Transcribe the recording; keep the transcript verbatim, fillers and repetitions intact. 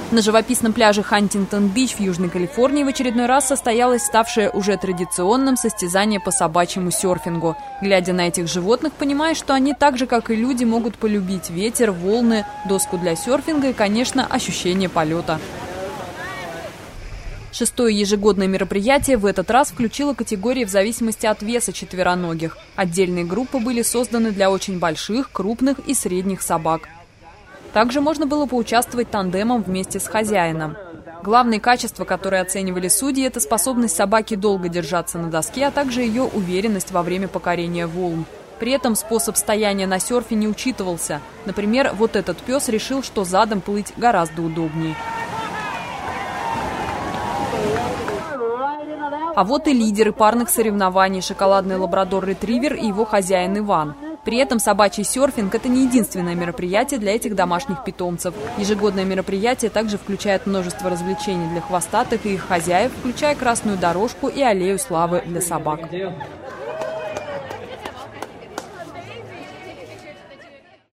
На живописном пляже Хантингтон-Бич в Южной Калифорнии в очередной раз состоялось ставшее уже традиционным состязание по собачьему серфингу. Глядя на этих животных, понимаешь, что они так же, как и люди, могут полюбить ветер, волны, доску для серфинга и, конечно, ощущение полета. Шестое ежегодное мероприятие в этот раз включило категории в зависимости от веса четвероногих. Отдельные группы были созданы для очень больших, крупных и средних собак. Также можно было поучаствовать тандемом вместе с хозяином. Главные качества, которые оценивали судьи, это способность собаки долго держаться на доске, а также ее уверенность во время покорения волн. При этом способ стояния на серфе не учитывался. Например, вот этот пес решил, что задом плыть гораздо удобнее. А вот и лидеры парных соревнований – шоколадный лабрадор-ретривер и его хозяин Иван. При этом собачий серфинг – это не единственное мероприятие для этих домашних питомцев. Ежегодное мероприятие также включает множество развлечений для хвостатых и их хозяев, включая красную дорожку и аллею славы для собак.